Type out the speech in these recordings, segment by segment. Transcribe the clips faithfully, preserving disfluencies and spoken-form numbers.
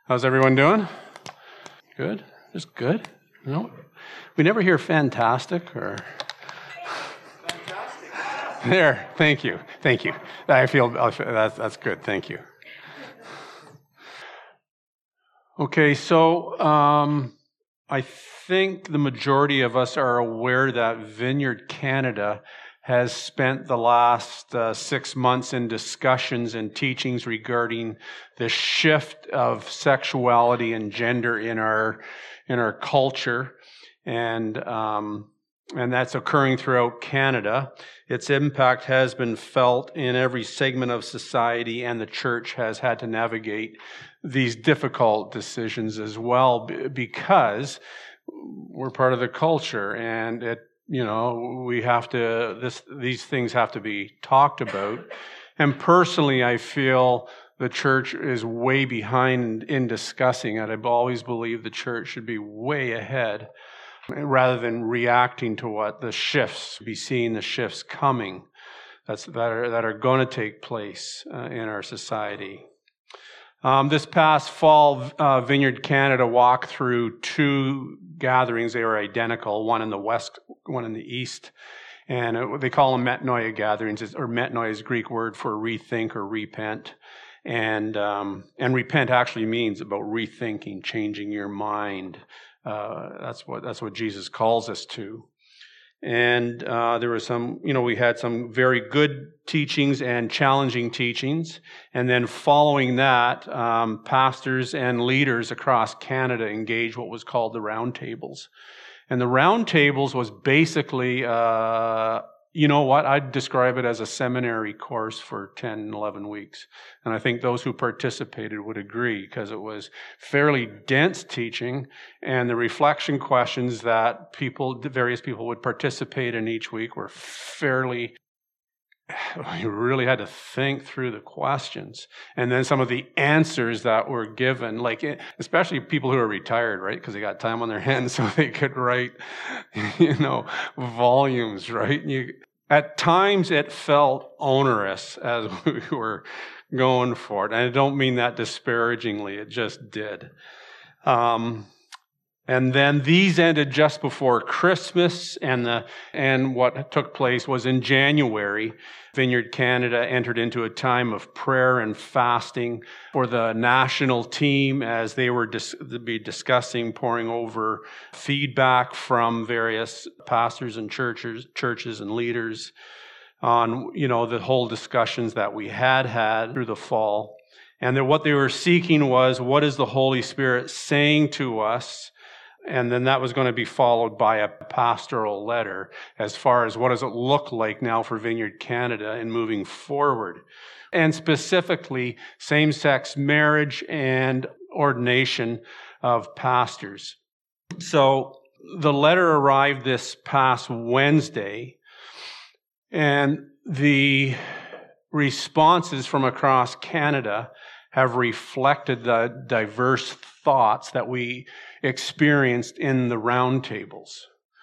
How's everyone doing? Good? Just good? No? We never hear fantastic or... Fantastic. There, thank you. Thank you. I feel, that's, that's good. Thank you. Okay, so um, I think the majority of us are aware that Vineyard Canada has spent the last uh, six months in discussions and teachings regarding the shift of sexuality and gender in our in our culture, and um, and that's occurring throughout Canada. Its impact has been felt in every segment of society, and the church has had to navigate these difficult decisions as well, because we're part of the culture, and it. You know, we have to, this, these things have to be talked about. And personally, I feel the church is way behind in discussing it. I've always believed the church should be way ahead rather than reacting to what the shifts, be seeing the shifts coming that's, that are, that are going to take place uh, in our society. Um, this past fall, uh, Vineyard Canada walked through two gatherings. They were identical, one in the west, one in the east. And it, they call them metanoia gatherings, or metanoia is a Greek word for rethink or repent. And um, and repent actually means about rethinking, changing your mind. Uh, that's what that's what Jesus calls us to. And uh, there were some, you know, we had some very good teachings and challenging teachings. And then following that, um, pastors and leaders across Canada engaged what was called the roundtables. And the roundtables was basically, uh, you know what, I'd describe it as a seminary course for ten, eleven weeks. And I think those who participated would agree, because it was fairly dense teaching, and the reflection questions that people, various people would participate in each week were fairly, you really had to think through the questions. And then some of the answers that were given, like especially people who are retired, right? Because they got time on their hands, so they could write, you know, volumes, right? You, at times it felt onerous as we were going for it. And I don't mean that disparagingly, it just did. Um, And then these ended just before Christmas, and the and what took place was in January, Vineyard Canada entered into a time of prayer and fasting for the national team as they were dis- to be discussing, pouring over feedback from various pastors and churches, churches and leaders on, you know, the whole discussions that we had had through the fall. And then what they were seeking was, what is the Holy Spirit saying to us? And then that was going to be followed by a pastoral letter as far as what does it look like now for Vineyard Canada in moving forward. And specifically, same-sex marriage and ordination of pastors. So the letter arrived this past Wednesday, and the responses from across Canada have reflected the diverse thoughts that we experienced in the roundtables.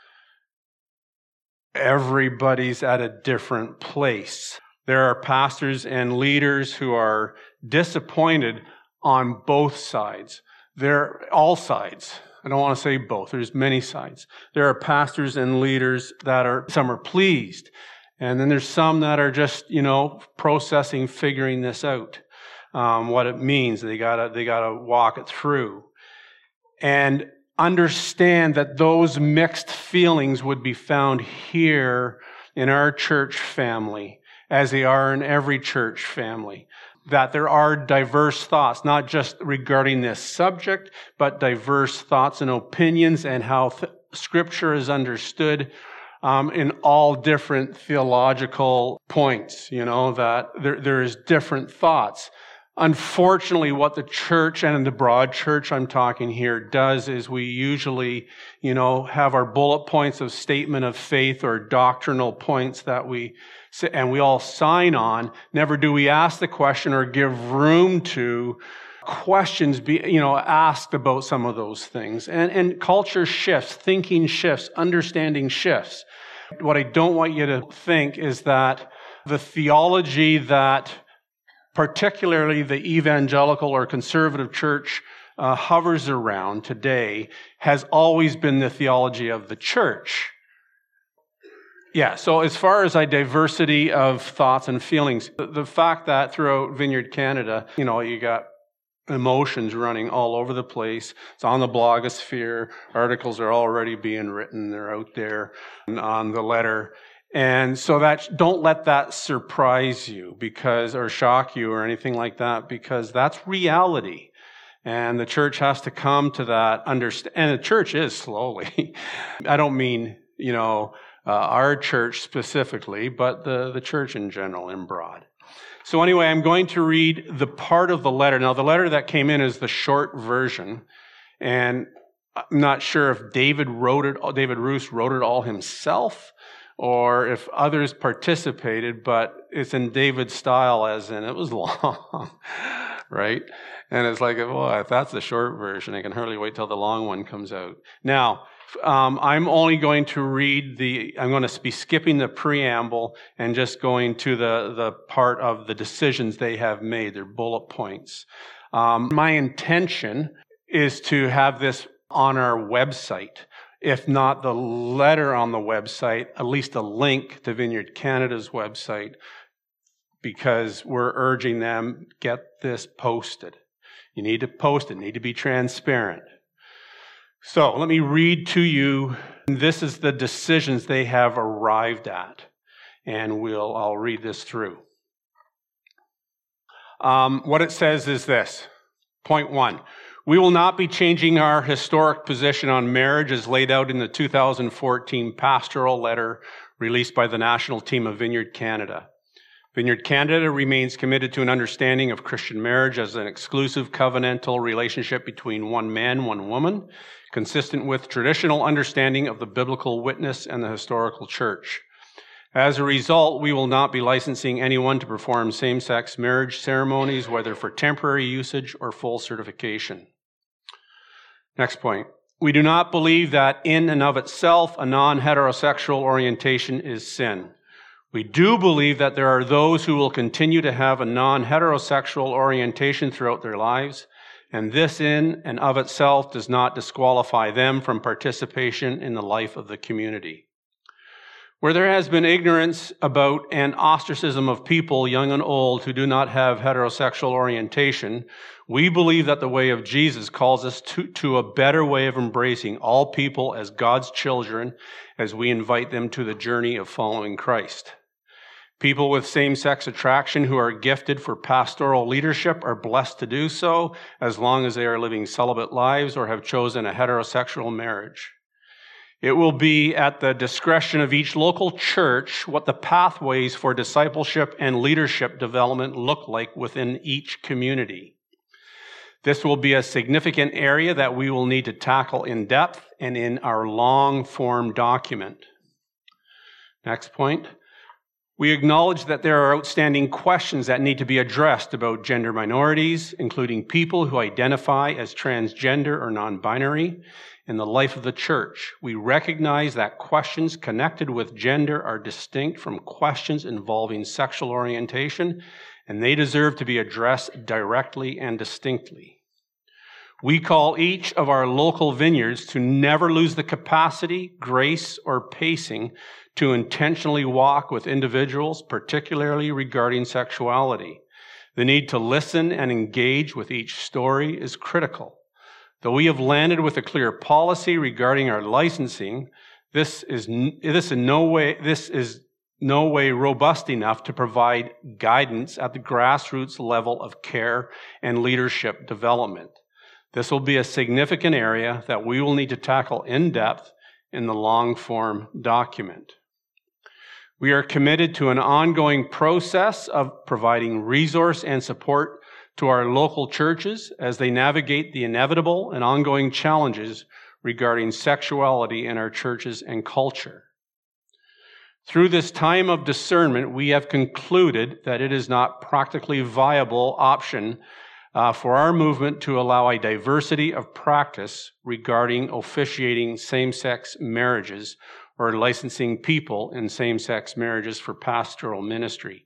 Everybody's at a different place. There are pastors and leaders who are disappointed on both sides. They're all sides. I don't want to say both. There's many sides. There are pastors and leaders that are, some are pleased. And then there's some that are just, you know, processing, figuring this out. Um, what it means. They gotta, they gotta walk it through. And understand that those mixed feelings would be found here in our church family, as they are in every church family. That there are diverse thoughts, not just regarding this subject, but diverse thoughts and opinions, and how th- Scripture is understood um, in all different theological points. You know, that there, there is different thoughts. Unfortunately, what the church, and in the broad church I'm talking here, does is we usually, you know, have our bullet points of statement of faith or doctrinal points that we, and we all sign on. Never do we ask the question or give room to questions be, you know, asked about some of those things. And, and culture shifts, thinking shifts, understanding shifts. What I don't want you to think is that the theology that particularly the evangelical or conservative church uh, hovers around today has always been the theology of the church. Yeah, so as far as a diversity of thoughts and feelings, the, the fact that throughout Vineyard Canada, you know, you got emotions running all over the place. It's on the blogosphere. Articles are already being written. They're out there on the letter. And so that, don't let that surprise you because, or shock you or anything like that, because that's reality. And the church has to come to that understand. And the church is slowly. I don't mean, you know, uh, our church specifically, but the, the church in general, in broad. So anyway, I'm going to read the part of the letter. Now, the letter that came in is the short version. And I'm not sure if David wrote it, David Roos wrote it all himself, or if others participated, but it's in David's style, as in it was long, right? And it's like, well, if that's the short version, I can hardly wait till the long one comes out. Now, um, I'm only going to read the, I'm going to be skipping the preamble and just going to the, the part of the decisions they have made, their bullet points. Um, my intention is to have this on our website. If not the letter on the website, at least a link to Vineyard Canada's website, because we're urging them, get this posted. You need to post it, need to be transparent. So let me read to you. This is the decisions they have arrived at, and we'll I'll read this through. Um, what it says is this. Point one. We will not be changing our historic position on marriage as laid out in the two thousand fourteen pastoral letter released by the national team of Vineyard Canada. Vineyard Canada remains committed to an understanding of Christian marriage as an exclusive covenantal relationship between one man, one woman, consistent with traditional understanding of the biblical witness and the historical church. As a result, we will not be licensing anyone to perform same-sex marriage ceremonies, whether for temporary usage or full certification. Next point. We do not believe that in and of itself a non-heterosexual orientation is sin. We do believe that there are those who will continue to have a non-heterosexual orientation throughout their lives, and this in and of itself does not disqualify them from participation in the life of the community. Where there has been ignorance about and ostracism of people, young and old, who do not have heterosexual orientation, we believe that the way of Jesus calls us to, to a better way of embracing all people as God's children as we invite them to the journey of following Christ. People with same-sex attraction who are gifted for pastoral leadership are blessed to do so as long as they are living celibate lives or have chosen a heterosexual marriage. It will be at the discretion of each local church what the pathways for discipleship and leadership development look like within each community. This will be a significant area that we will need to tackle in depth and in our long-form document. Next point. We acknowledge that there are outstanding questions that need to be addressed about gender minorities, including people who identify as transgender or non-binary, in the life of the church. We recognize that questions connected with gender are distinct from questions involving sexual orientation, and they deserve to be addressed directly and distinctly. We call each of our local vineyards to never lose the capacity, grace, or pacing to intentionally walk with individuals, particularly regarding sexuality. The need to listen and engage with each story is critical. Though we have landed with a clear policy regarding our licensing, this is this in no way this is no way robust enough to provide guidance at the grassroots level of care and leadership development. This will be a significant area that we will need to tackle in depth in the long-form document. We are committed to an ongoing process of providing resource and support to our local churches as they navigate the inevitable and ongoing challenges regarding sexuality in our churches and culture. Through this time of discernment, we have concluded that it is not practically viable option uh, for our movement to allow a diversity of practice regarding officiating same-sex marriages or licensing people in same-sex marriages for pastoral ministry.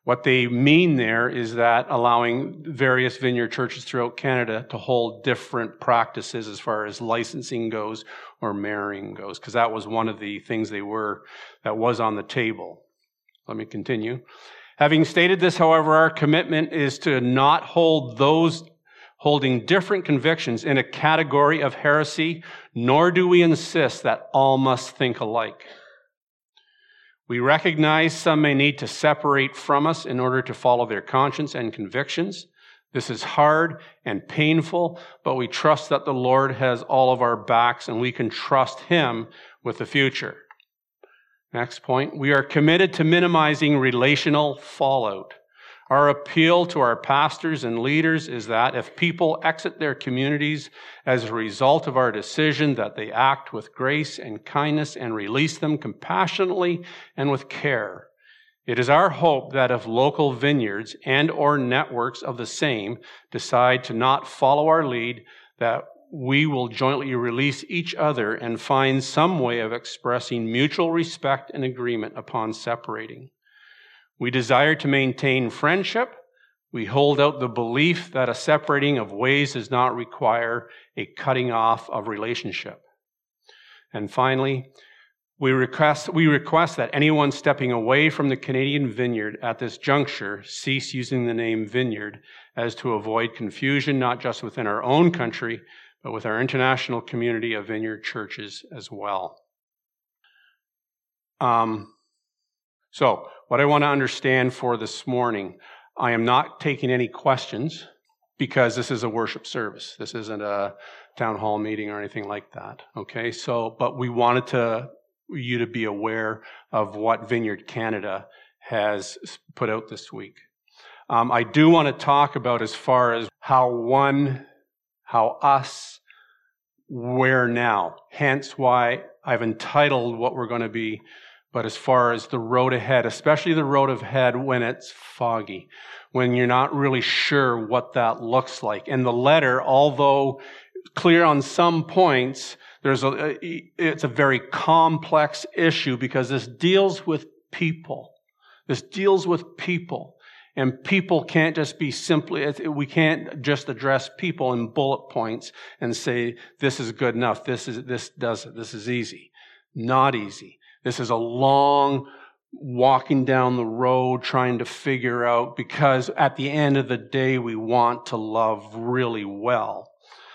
What they mean there is that allowing various vineyard churches throughout Canada to hold different practices as far as licensing goes or marrying goes, because that was one of the things they were, that was on the table. Let me continue. Having stated this, however, our commitment is to not hold those holding different convictions in a category of heresy, nor do we insist that all must think alike. We recognize some may need to separate from us in order to follow their conscience and convictions. This is hard and painful, but we trust that the Lord has all of our backs and we can trust Him with the future. Next point, we are committed to minimizing relational fallout. Our appeal to our pastors and leaders is that if people exit their communities as a result of our decision, that they act with grace and kindness and release them compassionately and with care. It is our hope that if local vineyards and or networks of the same decide to not follow our lead, that we will jointly release each other and find some way of expressing mutual respect and agreement upon separating. We desire to maintain friendship. We hold out the belief that a separating of ways does not require a cutting off of relationship. And finally, we request, we request that anyone stepping away from the Canadian vineyard at this juncture cease using the name vineyard as to avoid confusion, not just within our own country, but with our international community of vineyard churches as well. Um, so, what I want to understand for this morning, I am not taking any questions because this is a worship service. This isn't a town hall meeting or anything like that. Okay, so, but we wanted to you to be aware of what Vineyard Canada has put out this week. Um, I do want to talk about as far as how one, how us, where now. Hence why I've entitled what we're going to be. But as far as the road ahead, especially the road ahead when it's foggy, when you're not really sure what that looks like. And the letter, although clear on some points, there's a, it's a very complex issue because this deals with people. This deals with people. And people can't just be simply, we can't just address people in bullet points and say, this is good enough, this is this does it, this is easy. Not easy. This is a long walking down the road trying to figure out, because at the end of the day, we want to love really well.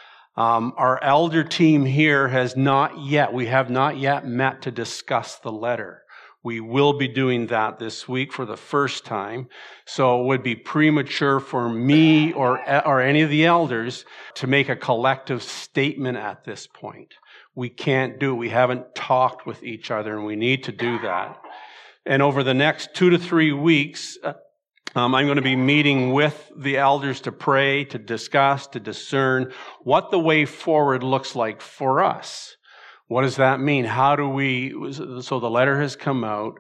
Um, our elder team here has not yet, we have not yet met to discuss the letter. We will be doing that this week for the first time. So it would be premature for me or, or any of the elders to make a collective statement at this point. We can't do it. We haven't talked with each other, and we need to do that. And over the next two to three weeks, um, I'm going to be meeting with the elders to pray, to discuss, to discern what the way forward looks like for us. What does that mean? How do we, so the letter has come out.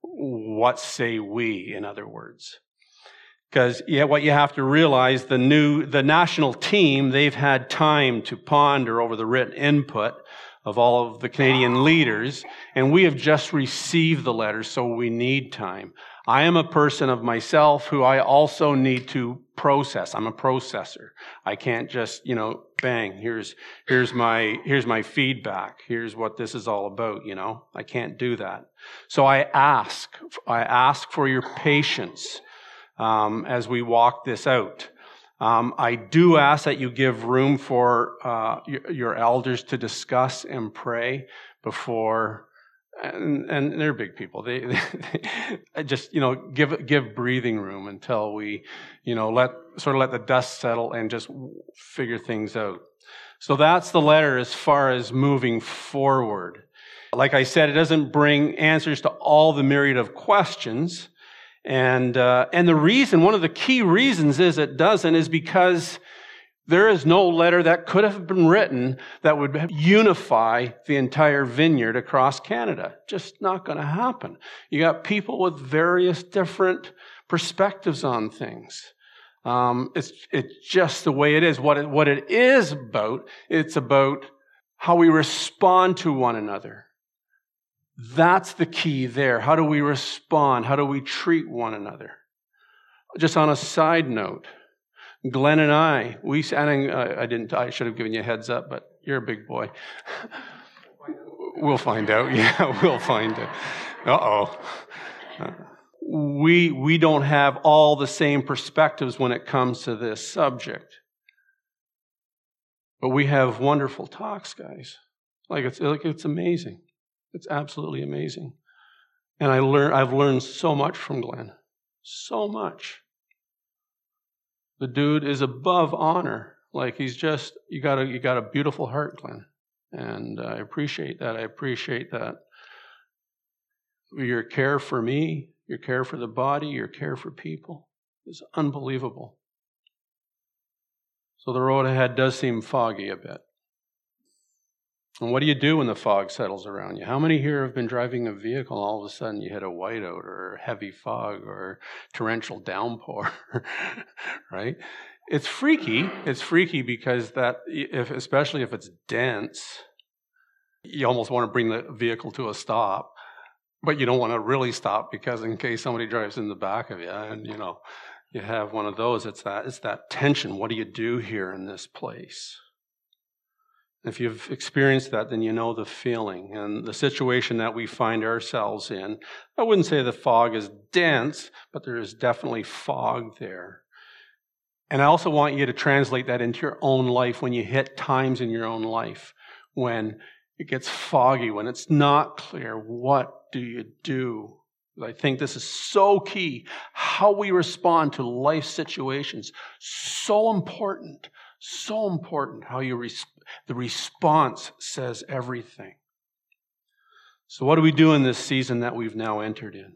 What say we, in other words? Because yeah, what you have to realize, the new, the national team, they've had time to ponder over the written input of all of the Canadian leaders, and we have just received the letter, so we need time. I am a person of myself who I also need to process. I'm a processor. I can't just, you know, bang, here's here's my here's my feedback. Here's what this is all about, you know. I can't do that. So I ask, I ask for your patience um, as we walk this out. Um, I do ask that you give room for uh, your, your elders to discuss and pray before. And, and they're big people. They, they just, you know, give give breathing room until we, you know, let sort of let the dust settle and just figure things out. So that's the letter as far as moving forward. Like I said, it doesn't bring answers to all the myriad of questions, and uh, and the reason, one of the key reasons is it doesn't, is because there is no letter that could have been written that would unify the entire vineyard across Canada. Just not going to happen. You got people with various different perspectives on things. Um, it's it's just the way it is. What it, what it is about, it's about how we respond to one another. That's the key there. How do we respond? How do we treat one another? Just on a side note, Glenn and I, we and I didn't. I should have given you a heads up, but you're a big boy. We'll find out. Yeah, we'll find out. Uh-oh. Uh, we we don't have all the same perspectives when it comes to this subject, but we have wonderful talks, guys. Like it's like it's amazing. It's absolutely amazing. And I learn. I've learned so much from Glenn. So much. The dude is above honor. Like he's just, you got a, you got a beautiful heart, Glenn. And I appreciate that. I appreciate that. Your care for me, your care for the body, your care for people is unbelievable. So the road ahead does seem foggy a bit. And what do you do when the fog settles around you? How many here have been driving a vehicle and all of a sudden you hit a whiteout or heavy fog or torrential downpour, right? It's freaky. It's freaky because that, if, especially if it's dense, you almost want to bring the vehicle to a stop, but you don't want to really stop because in case somebody drives in the back of you and, you know, you have one of those, it's that, it's that tension. What do you do here in this place? If you've experienced that, then you know the feeling and the situation that we find ourselves in. I wouldn't say the fog is dense, but there is definitely fog there. And I also want you to translate that into your own life when you hit times in your own life when it gets foggy, when it's not clear. What do you do? I think this is so key. How we respond to life situations, so important, so important how you respond. The response says everything. So what do we do in this season that we've now entered in?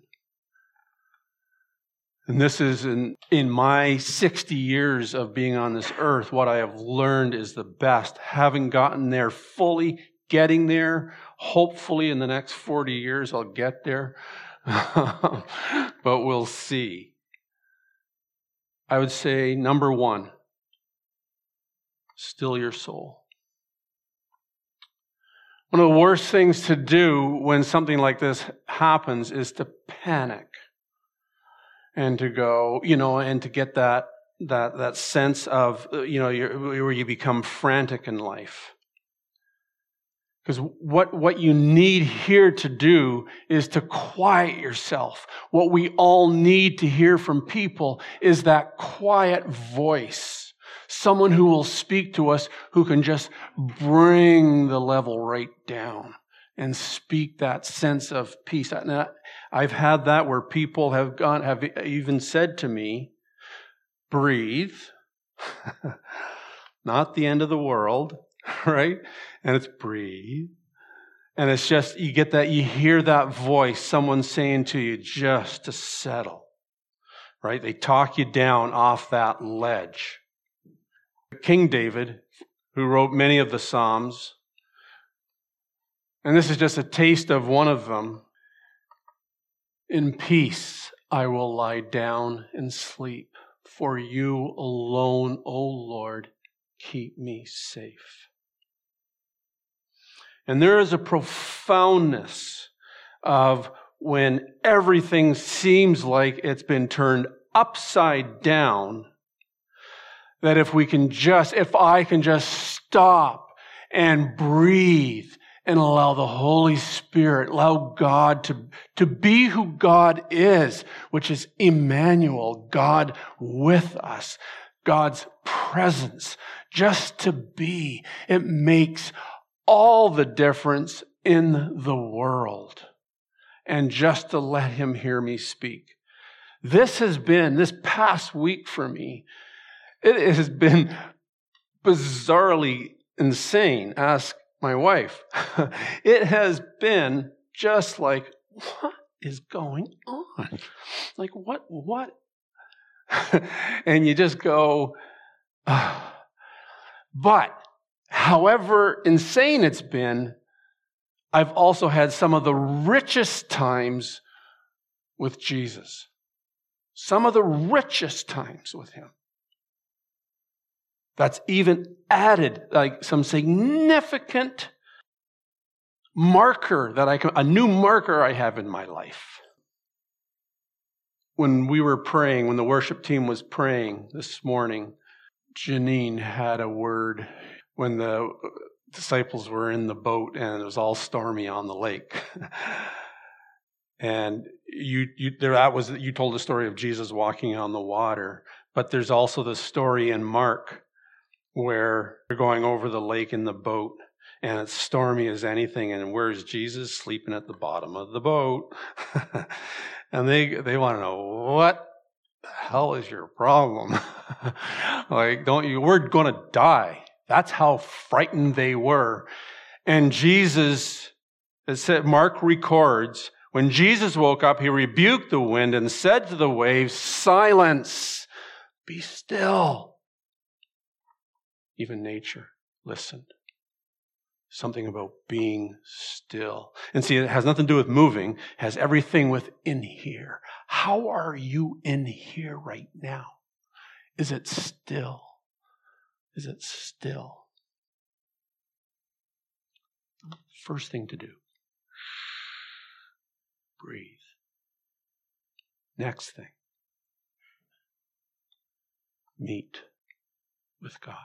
And this is in, in my sixty years of being on this earth, what I have learned is the best. Having gotten there fully, getting there, hopefully in the next forty years I'll get there. But we'll see. I would say number one, still your soul. One of the worst things to do when something like this happens is to panic and to go, you know, and to get that that that sense of, you know, you're, where you become frantic in life. Because what, what you need here to do is to quiet yourself. What we all need to hear from people is that quiet voice. Someone who will speak to us, who can just bring the level right down and speak that sense of peace. And I've had that where people have gone, have even said to me, breathe, not the end of the world, right? And it's breathe. And it's just, you get that, you hear that voice, someone saying to you just to settle, right? They talk you down off that ledge. King David, who wrote many of the Psalms, and this is just a taste of one of them. In peace I will lie down and sleep, for you alone, O Lord, keep me safe. And there is a profoundness of when everything seems like it's been turned upside down, that if we can just, if I can just stop and breathe and allow the Holy Spirit, allow God to, to be who God is, which is Emmanuel, God with us, God's presence, just to be, it makes all the difference in the world. And just to let him hear me speak. This has been, this past week for me, it has been bizarrely insane. Ask my wife. It has been just like, what is going on? Like, what, what? And you just go, ah. But however insane it's been, I've also had some of the richest times with Jesus. Some of the richest times with him. That's even added, like some significant marker that I can, a new marker I have in my life. when we were praying, when the worship team was praying this morning, Janine had a word when the disciples were in the boat and it was all stormy on the lake. And you, you, there, that was, you told the story of Jesus walking on the water, but there's also the story in Mark where they're going over the lake in the boat and it's stormy as anything. And where's Jesus? Sleeping at the bottom of the boat. And they, they want to know, what the hell is your problem? Like, don't you, we're going to die. That's how frightened they were. And Jesus, it said, Mark records, when Jesus woke up, he rebuked the wind and said to the waves, silence, be still. Even nature listened. Something about being still. And see, it has nothing to do with moving. It has everything within here. How are you in here right now? Is it still? Is it still? First thing to do. Breathe. Next thing. Meet with God.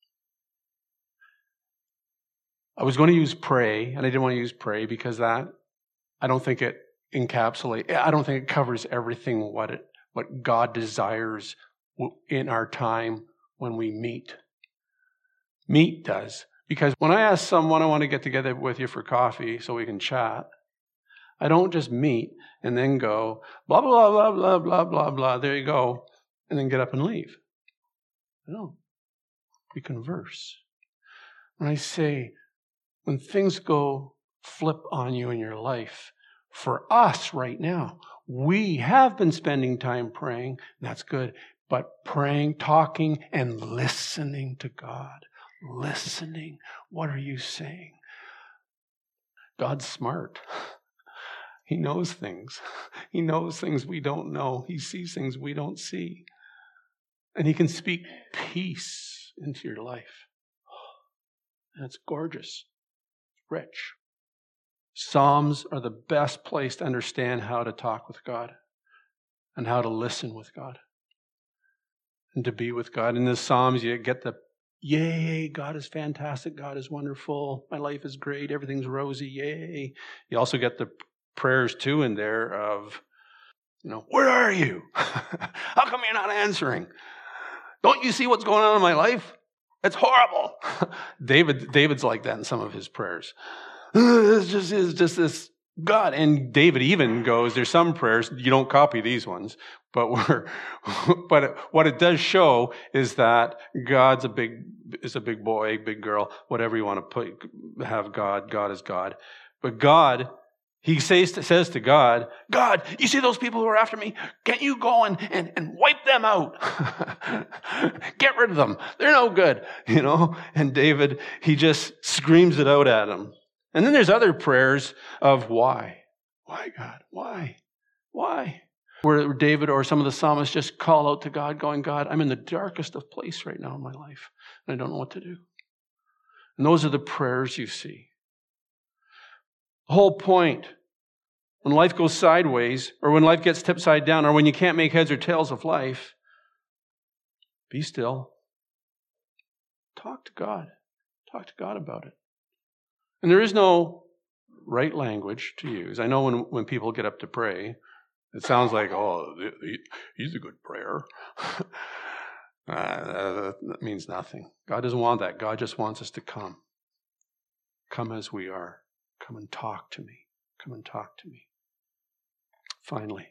I was going to use pray, and I didn't want to use pray because that, I don't think it encapsulates, I don't think it covers everything what it, what God desires in our time when we meet. Meet does. Because when I ask someone, I want to get together with you for coffee so we can chat, I don't just meet and then go, blah, blah, blah, blah, blah, blah, blah, there you go, and then get up and leave. No. We converse. When I say, when things go flip on you in your life, for us right now, we have been spending time praying, that's good, but praying, talking, and listening to God. Listening. What are you saying? God's smart. He knows things. He knows things we don't know. He sees things we don't see. And he can speak peace into your life. And it's gorgeous. Rich. Psalms are the best place to understand how to talk with God and how to listen with God and to be with God. In the Psalms, you get the, yay, God is fantastic, God is wonderful, my life is great, everything's rosy, yay. You also get the prayers, too, in there of, you know, where are you? How come you're not answering? Don't you see what's going on in my life? It's horrible. David, David's like that in some of his prayers. It's just, it's just this God. And David even goes, there's some prayers, you don't copy these ones, but we're, but what it does show is that God's a big, is a big boy, big girl, whatever you want to put, have God, God is God. But God, he says to, says to God, God, you see those people who are after me? Can't you go and, and, and wipe them out? Get rid of them. They're no good, you know? And David, he just screams it out at him. And then there's other prayers of why? Why, God? Why? Why? Where David or some of the psalmists just call out to God going, God, I'm in the darkest of place right now in my life, and I don't know what to do. And those are the prayers you see. The whole point, when life goes sideways, or when life gets tipped side down, or when you can't make heads or tails of life, be still. Talk to God. Talk to God about it. And there is no right language to use. I know when, when people get up to pray, it sounds like, oh, he's a good prayer. uh, that means nothing. God doesn't want that. God just wants us to come. Come as we are. Come and talk to me. Come and talk to me. Finally,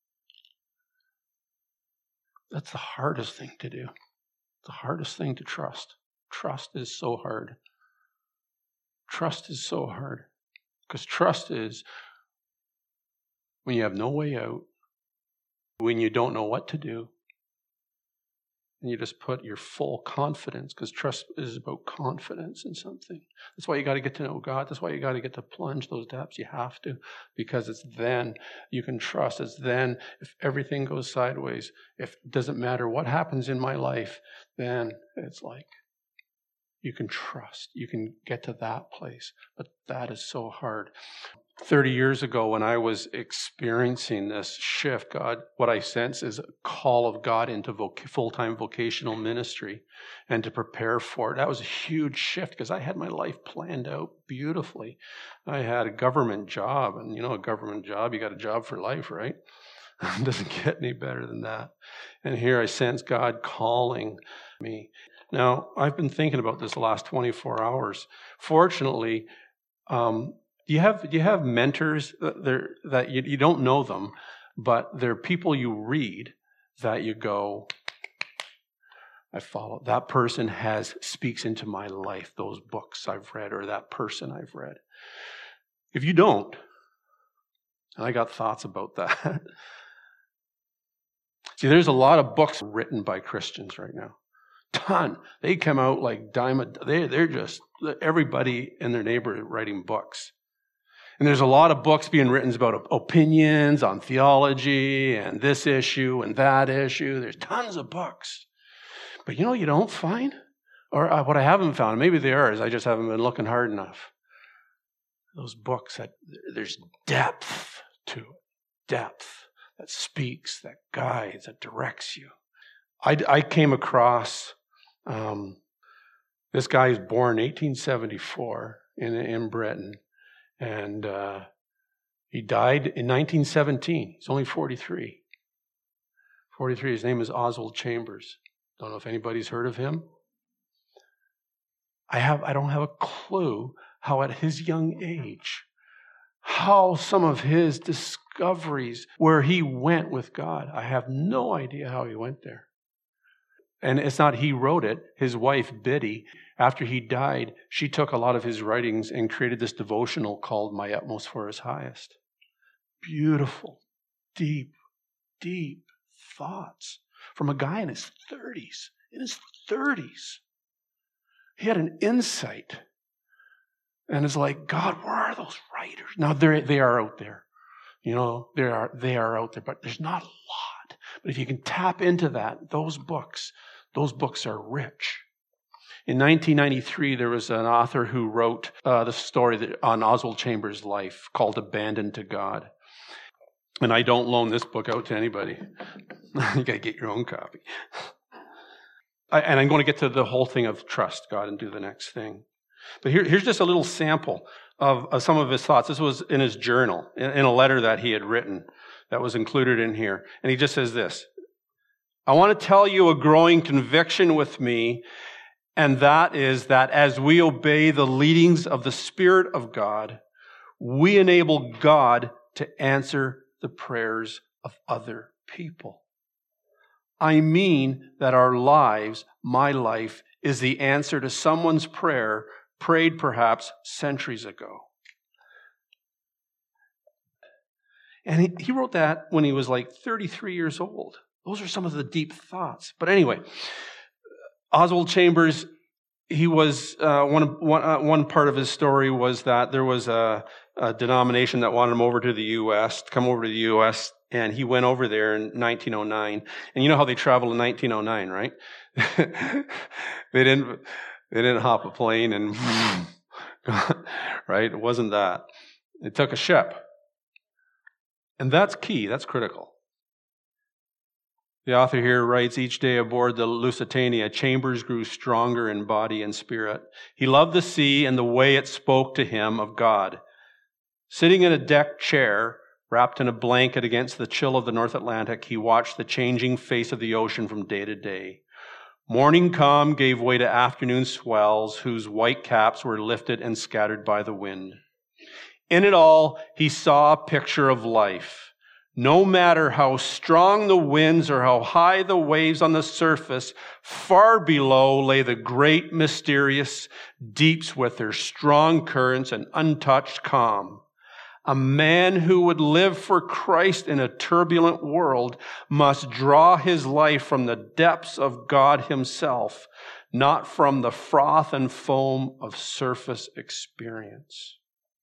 that's the hardest thing to do. The hardest thing to trust. Trust is so hard. Trust is so hard. Because trust is when you have no way out, when you don't know what to do, and you just put your full confidence, because trust is about confidence in something. That's why you got to get to know God. That's why you got to get to plunge those depths. You have to, because it's then you can trust. It's then if everything goes sideways, if it doesn't matter what happens in my life, then it's like, You can trust. You can get to that place. But that is so hard. thirty years ago, when I was experiencing this shift, God, what I sense is a call of God into voc- full-time vocational ministry and to prepare for it. That was a huge shift because I had my life planned out beautifully. I had a government job, and you know, a government job, you got a job for life, right? It doesn't get any better than that. And here I sense God calling me. Now, I've been thinking about this the last twenty-four hours. Fortunately, um, Do you have do you have mentors that, that you, you don't know them, but they're people you read that you go, I follow. That person has speaks into my life, those books I've read, or that person I've read. If you don't, and I got thoughts about that. See, there's a lot of books written by Christians right now. Ton. They come out like diamond. They, they're just, everybody in their neighborhood writing books. And there's a lot of books being written about opinions on theology and this issue and that issue. There's tons of books. But you know you don't find? Or uh, what I haven't found, maybe there is, I just haven't been looking hard enough. Those books, that there's depth to it. Depth that speaks, that guides, that directs you. I, I came across, um, this guy is born eighteen seventy-four in, in Britain. And uh, he died in nineteen seventeen. He's only forty-three. forty-three. His name is Oswald Chambers. Don't know if anybody's heard of him. I have. I don't have a clue how at his young age, how some of his discoveries, where he went with God. I have no idea how he went there. And it's not he wrote it. His wife, Biddy, after he died, she took a lot of his writings and created this devotional called My Utmost for His Highest. Beautiful, deep, deep thoughts from a guy in his thirties. In his thirties. He had an insight. And it's like, God, where are those writers? Now, they are out there. You know, they are, they are out there, but there's not a lot. But if you can tap into that, those books, those books are rich. In nineteen ninety-three, there was an author who wrote uh, the story that, on Oswald Chambers' life called Abandoned to God. And I don't loan this book out to anybody. You got to get your own copy. I, and I'm going to get to the whole thing of trust God and do the next thing. But here, here's just a little sample of, of some of his thoughts. This was in his journal, in, in a letter that he had written that was included in here. And he just says this: I want to tell you a growing conviction with me, and that is that as we obey the leadings of the Spirit of God, we enable God to answer the prayers of other people. I mean that our lives, my life, is the answer to someone's prayer prayed perhaps centuries ago. And he, he wrote that when he was like thirty-three years old. Those are some of the deep thoughts. But anyway, Oswald Chambers, he was, uh, one, one, uh, one part of his story was that there was a, a denomination that wanted him over to the U S, to come over to the U S, and he went over there in nineteen oh nine. And you know how they traveled in nineteen oh nine, right? they didn't they didn't hop a plane and right? It wasn't that. It took a ship. And that's key, that's critical. The author here writes, each day aboard the Lusitania, Chambers grew stronger in body and spirit. He loved the sea and the way it spoke to him of God. Sitting in a deck chair, wrapped in a blanket against the chill of the North Atlantic, he watched the changing face of the ocean from day to day. Morning calm gave way to afternoon swells whose white caps were lifted and scattered by the wind. In it all, he saw a picture of life. No matter how strong the winds or how high the waves on the surface, far below lay the great mysterious deeps with their strong currents and untouched calm. A man who would live for Christ in a turbulent world must draw his life from the depths of God himself, not from the froth and foam of surface experience.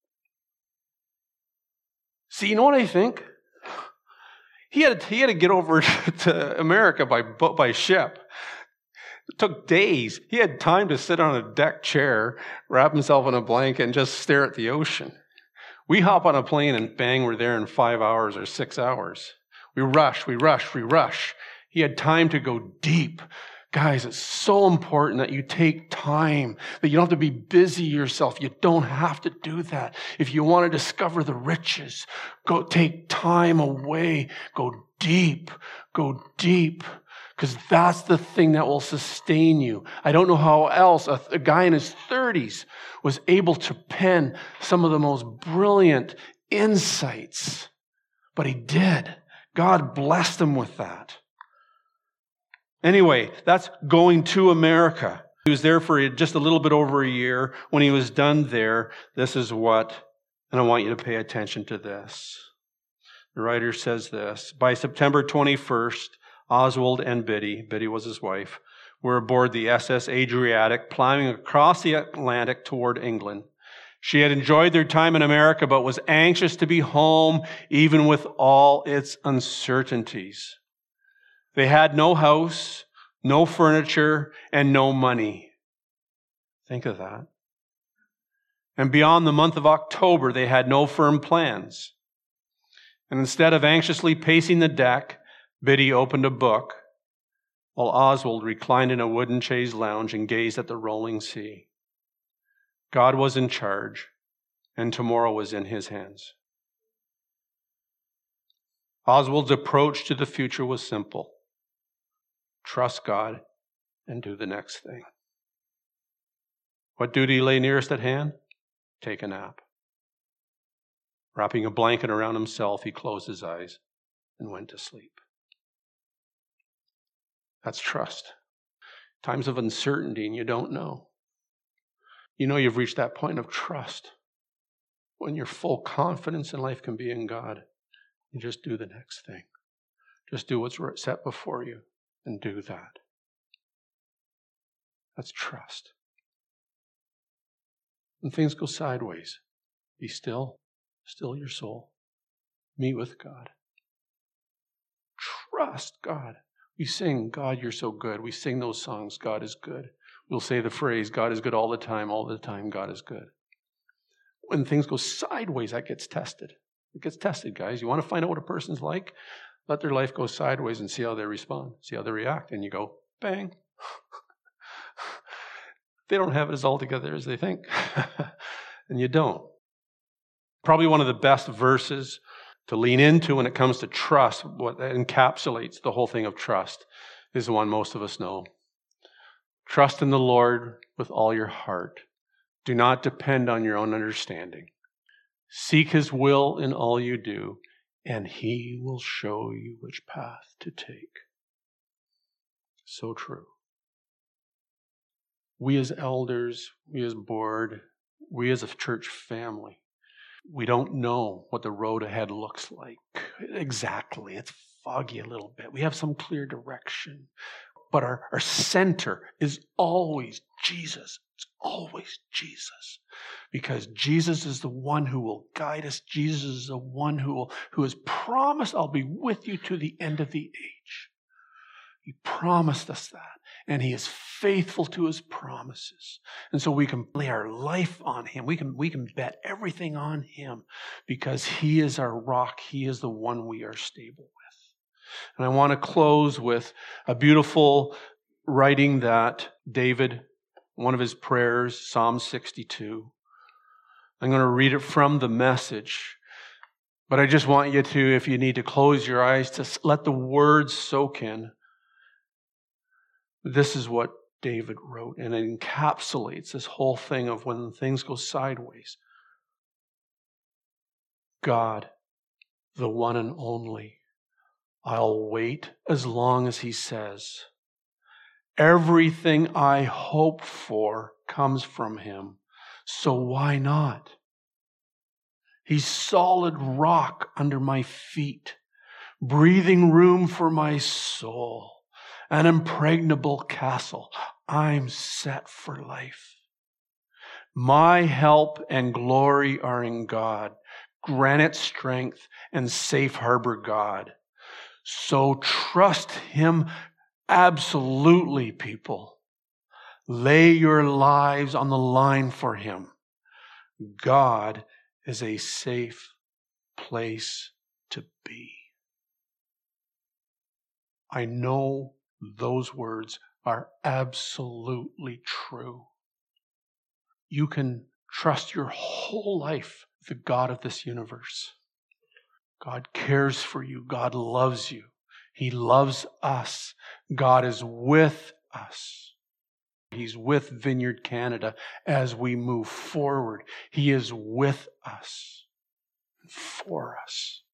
See, you know what I think? He had, he had to get over to America by by ship. It took days. He had time to sit on a deck chair, wrap himself in a blanket, and just stare at the ocean. We hop on a plane and bang, we're there in five hours or six hours. We rush, we rush, we rush. He had time to go deep. Guys, it's so important that you take time, that you don't have to be busy yourself. You don't have to do that. If you want to discover the riches, go take time away. Go deep. Go deep. Because that's the thing that will sustain you. I don't know how else a, a guy in his thirties was able to pen some of the most brilliant insights. But he did. God blessed him with that. Anyway, that's going to America. He was there for just a little bit over a year. When he was done there, this is what, and I want you to pay attention to this. The writer says this: by September twenty-first, Oswald and Biddy, Biddy was his wife, were aboard the S S Adriatic, plowing across the Atlantic toward England. She had enjoyed their time in America, but was anxious to be home, even with all its uncertainties. They had no house, no furniture, and no money. Think of that. And beyond the month of October, they had no firm plans. And instead of anxiously pacing the deck, Biddy opened a book, while Oswald reclined in a wooden chaise lounge and gazed at the rolling sea. God was in charge, and tomorrow was in his hands. Oswald's approach to the future was simple. Trust God and do the next thing. What duty lay nearest at hand? Take a nap. Wrapping a blanket around himself, he closed his eyes and went to sleep. That's trust. Times of uncertainty and you don't know. You know you've reached that point of trust when your full confidence in life can be in God. You just do the next thing. Just do what's set before you and do that. That's trust. When things go sideways, be still, still your soul. Meet with God. Trust God. We sing, God, you're so good. We sing those songs, God is good. We'll say the phrase, God is good all the time, all the time, God is good. When things go sideways, that gets tested. It gets tested, guys. You want to find out what a person's like? Let their life go sideways and see how they respond, see how they react. And you go, bang. They don't have it as all together as they think. And you don't. Probably one of the best verses to lean into when it comes to trust, what encapsulates the whole thing of trust, is the one most of us know. Trust in the Lord with all your heart. Do not depend on your own understanding. Seek his will in all you do, and he will show you which path to take. So true. We as elders, we as board, we as a church family, we don't know what the road ahead looks like. Exactly. It's foggy a little bit. We have some clear direction. But our, our center is always Jesus. It's always Jesus. Because Jesus is the one who will guide us. Jesus is the one who will, who has promised, I'll be with you to the end of the age. He promised us that. And he is faithful to his promises. And so we can lay our life on him. We can, we can bet everything on him because he is our rock. He is the one we are stable with. And I want to close with a beautiful writing that David, one of his prayers, Psalm sixty-two. I'm going to read it from the Message. But I just want you to, if you need to close your eyes, to let the words soak in. This is what David wrote, and it encapsulates this whole thing of when things go sideways. God, the one and only, I'll wait as long as he says. Everything I hope for comes from him, so why not? He's solid rock under my feet, breathing room for my soul. An impregnable castle. I'm set for life. My help and glory are in God, granite strength and safe harbor God. So trust him absolutely, people. Lay your lives on the line for Him. God is a safe place to be. I know those words are absolutely true. You can trust your whole life with the God of this universe. God cares for you. God loves you. He loves us. God is with us. He's with Vineyard Canada as we move forward. He is with us, for us.